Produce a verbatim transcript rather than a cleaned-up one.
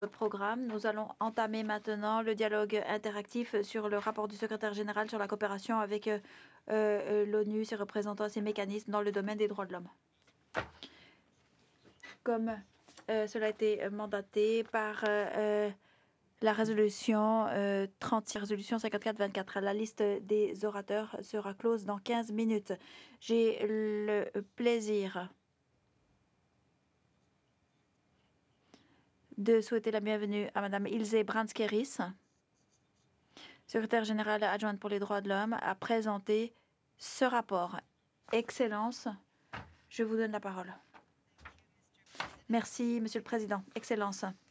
programme. Nous allons entamer maintenant le dialogue interactif sur le rapport du secrétaire général sur la coopération avec euh, euh, l'ONU, ses représentants et ses mécanismes dans le domaine des droits de l'homme. Comme euh, cela a été mandaté par euh, la résolution euh, trente, résolution cinquante-quatre vingt-quatre. La liste des orateurs sera close dans quinze minutes. J'ai le plaisir de souhaiter la bienvenue à Madame Ilse Branskeris, secrétaire générale adjointe pour les droits de l'homme, à présenter ce rapport. Excellence, je vous donne la parole. Merci, Monsieur le Président. Excellence.